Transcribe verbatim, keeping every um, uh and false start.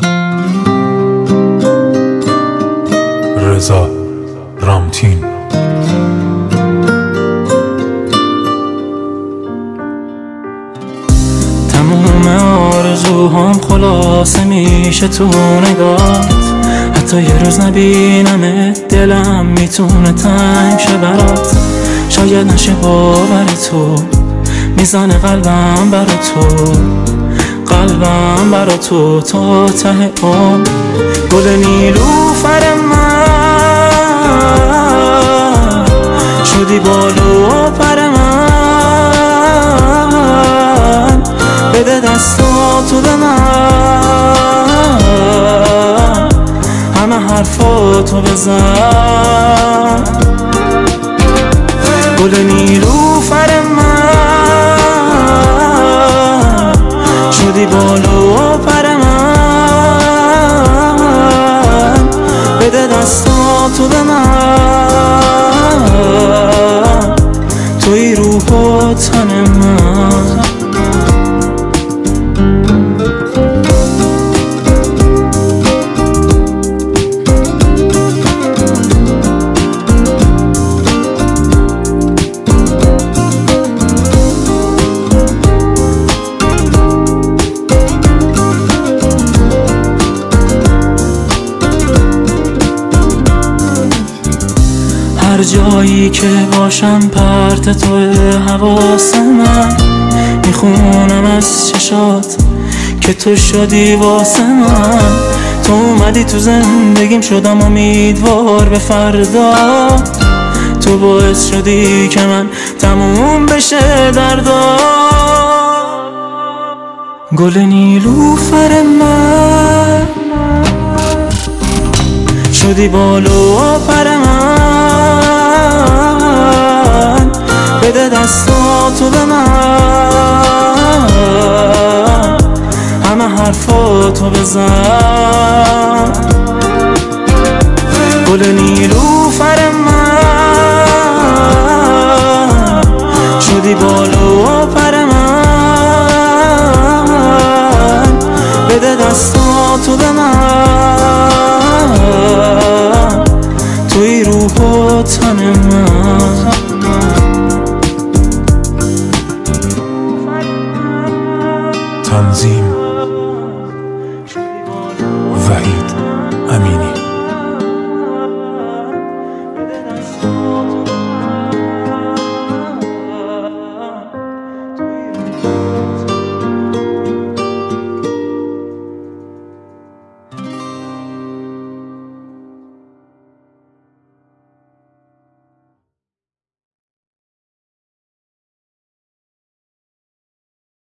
رضا رامتین. تموم آرزوهام خلاصه میشه تو نگات، حتی یه روز نبینمت دلم میتونه تنگ شه برات. شاید نشه باور تو، میزنه قلبم برا تو، قلبم برا تو تا ته عمر. گل نیلوفر من شدی بالو پر من، بده دستاتو به من، همه حرفاتو بزن. گل نیلوفر من شدی بالو پر من، بده دستاتو به من، توی روح و تن من. هر جایی که باشم پرت توی حواس من، میخونم از چشات که تو شدی واسه من. تو اومدی تو زندگیم شدم امیدوار به فردا، تو باعث شدی که من تموم بشه دردا. گل نیلوفر من شدی بالو پر من، بده دستاتو به من، همه حرفاتو بزن. گل نیلوفر من شدی بالو پر من، بده دستاتو به من، توی روح و تن من. تنظیم وحید امینی.